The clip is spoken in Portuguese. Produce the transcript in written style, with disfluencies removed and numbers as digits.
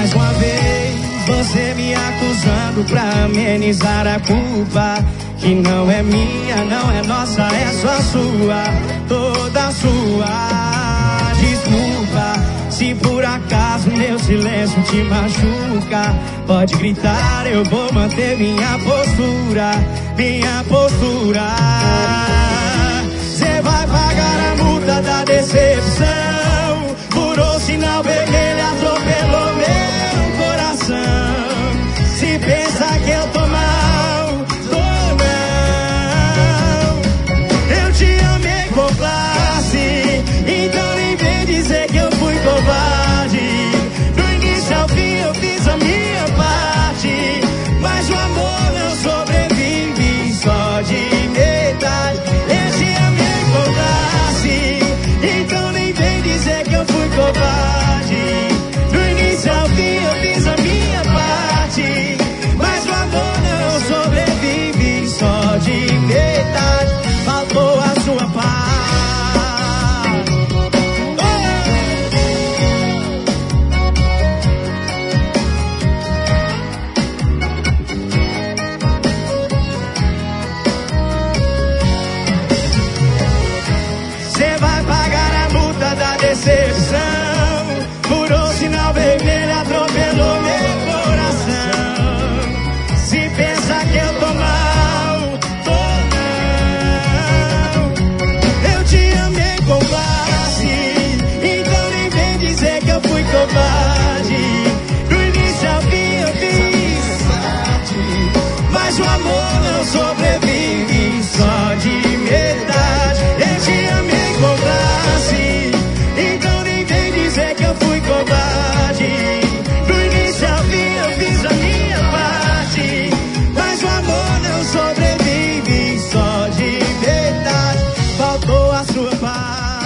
Mais uma vez, você me acusando pra amenizar a culpa, que não é minha, não é nossa, é só sua, toda sua. Desculpa se por acaso meu silêncio te machuca. Pode gritar, eu vou manter minha postura, minha postura. Cê vai pagar a multa da decepção, furou sinal vermelho, atropelou meu coração. Se pensa que eu tô mal, tô não. Eu te amei com classe, então nem vem dizer que eu fui covarde. Do início ao fim eu fiz a minha parte, mas o amor não sobrevive só de metade. Eu te amei com classe, então nem vem dizer que eu fui covarde. Do início ao fim eu fiz a minha parte, mas o amor não sobrevive só de metade. Faltou a sua parte. Você vai pagar a multa da decepção, furou sinal vermelho, atropelou meu coração. Se pensa que eu tô mal, tô não. Eu te amei com classe, então nem vem dizer que eu fui covarde. Do início ao fim eu fiz parte, mas o amor não sobrevive só de metade. Eu te amei com classe, então nem vem dizer que eu fui covarde. Do início ao fim eu fiz a minha parte, mas o amor não sobrevive só de metade. Faltou a sua parte.